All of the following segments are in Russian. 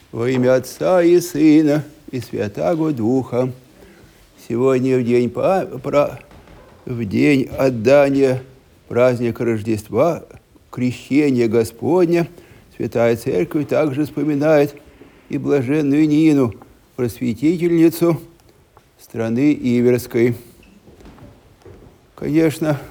Во имя Отца и Сына и Святаго Духа. Сегодня в день отдания праздника Рождества, крещения Господня, Святая Церковь также вспоминает и блаженную Нину, просветительницу страны Иверской. Конечно,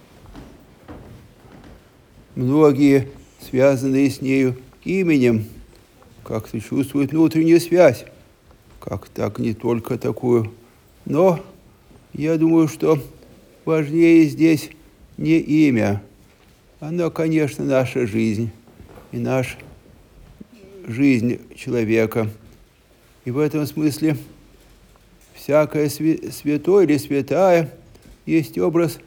многие, связанные с нею именем, как-то чувствуют внутреннюю связь, как так не только такую. Но я думаю, что важнее здесь не имя. Оно, конечно, наша жизнь и наша жизнь человека. И в этом смысле всякое святой или святая есть образ,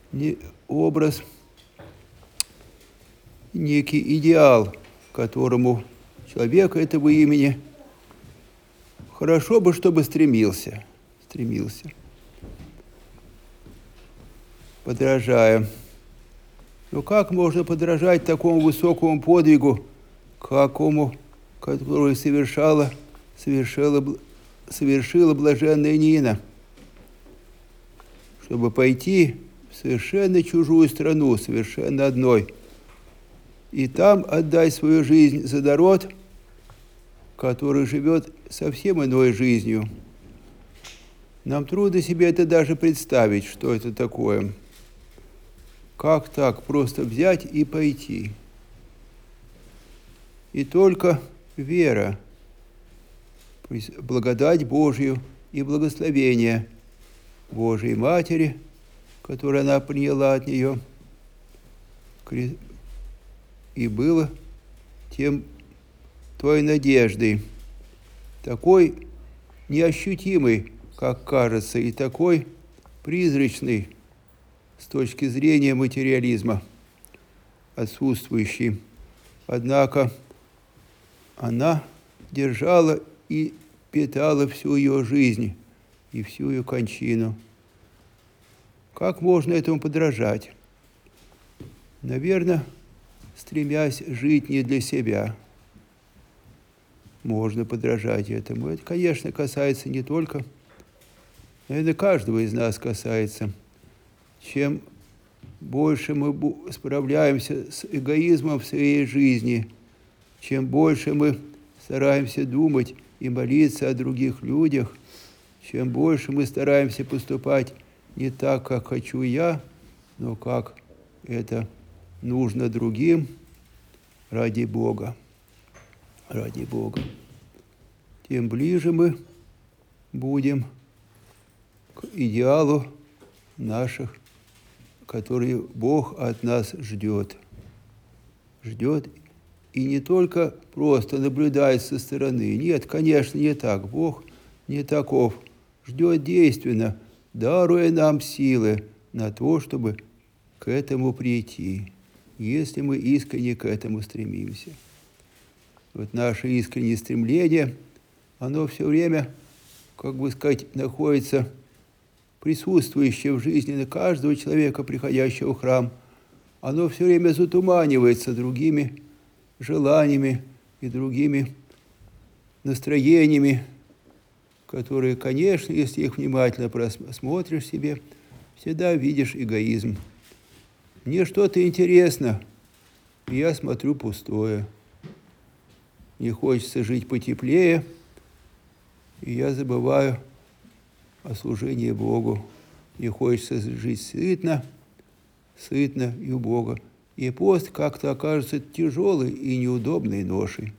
некий идеал, к которому человек этого имени хорошо бы, чтобы стремился, подражая. Но как можно подражать такому высокому подвигу, который совершила блаженная Нина, чтобы пойти в совершенно чужую страну, совершенно одной, и там отдать свою жизнь за народ, который живет совсем иной жизнью. Нам трудно себе это даже представить, что это такое. Как так просто взять и пойти? И только вера, благодать Божью и благословение Божией Матери, которое она приняла от нее, и было той надеждой, такой неощутимой, как кажется, и такой призрачной с точки зрения материализма, отсутствующей. Однако она держала и питала всю ее жизнь и всю ее кончину. Как можно этому подражать? Наверное, стремясь жить не для себя, можно подражать этому. Это, конечно, касается не только, наверное, каждого из нас касается. Чем больше мы справляемся с эгоизмом в своей жизни, чем больше мы стараемся думать и молиться о других людях, чем больше мы стараемся поступать не так, как хочу я, но как это нужно другим, ради Бога, тем ближе мы будем к идеалу наших, который Бог от нас ждет. И не только просто наблюдает со стороны. Нет, конечно, не так. Бог не таков. Ждет действенно, даруя нам силы на то, чтобы к этому прийти, если мы искренне к этому стремимся. Вот наше искреннее стремление, оно все время, находится присутствующее в жизни каждого человека, приходящего в храм. Оно все время затуманивается другими желаниями и другими настроениями, которые, конечно, если их внимательно просмотришь себе, всегда видишь эгоизм. Мне что-то интересно, и я смотрю пустое. Мне хочется жить потеплее, и я забываю о служении Богу. Мне хочется жить сытно и у Бога. И пост как-то окажется тяжелой и неудобной ношей.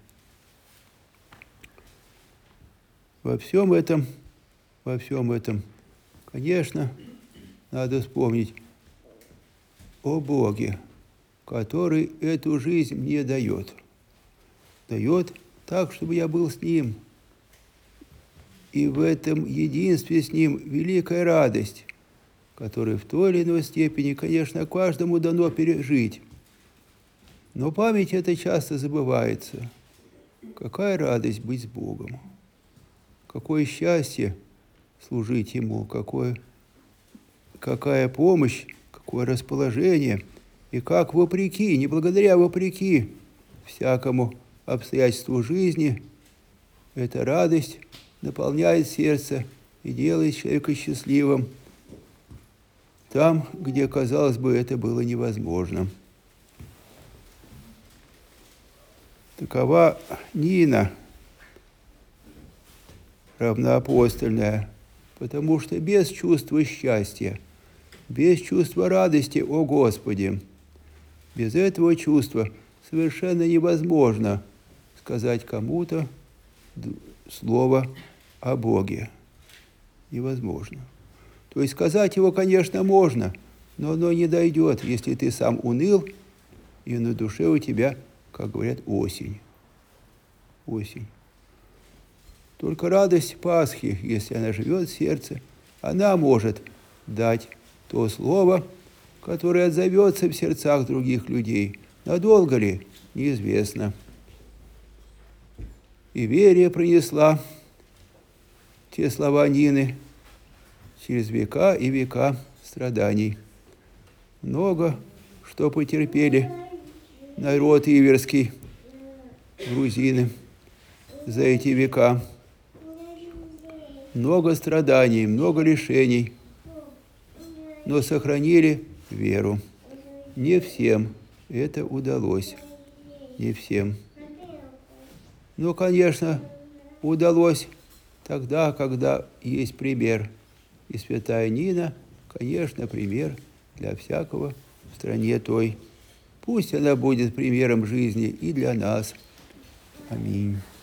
Во всем этом, конечно, надо вспомнить о Боге, который эту жизнь мне дает. Дает так, чтобы я был с Ним. И в этом единстве с Ним великая радость, которую в той или иной степени, конечно, каждому дано пережить. Но память эта часто забывается. Какая радость быть с Богом! Какое счастье служить Ему! Какая помощь! Какое расположение! И как вопреки, не благодаря вопреки всякому обстоятельству жизни, эта радость наполняет сердце и делает человека счастливым там, где, казалось бы, это было невозможно. Такова Нина, равноапостольная, потому что без чувства счастья, без чувства радости, о Господи, без этого чувства совершенно невозможно сказать кому-то слово о Боге. Невозможно. То есть сказать его, конечно, можно, но оно не дойдет, если ты сам уныл, и на душе у тебя, как говорят, осень. Осень. Только радость Пасхи, если она живет в сердце, она может дать то слово, которое отзовется в сердцах других людей. Надолго ли? Неизвестно. И Верия принесла те слова Нины через века и века страданий. Много что потерпели народ иверский, грузины, за эти века. Много страданий, много лишений, но сохранили веру. Не всем это удалось, не всем. Но, конечно, удалось тогда, когда есть пример. И святая Нина, конечно, пример для всякого в стране той. Пусть она будет примером жизни и для нас. Аминь.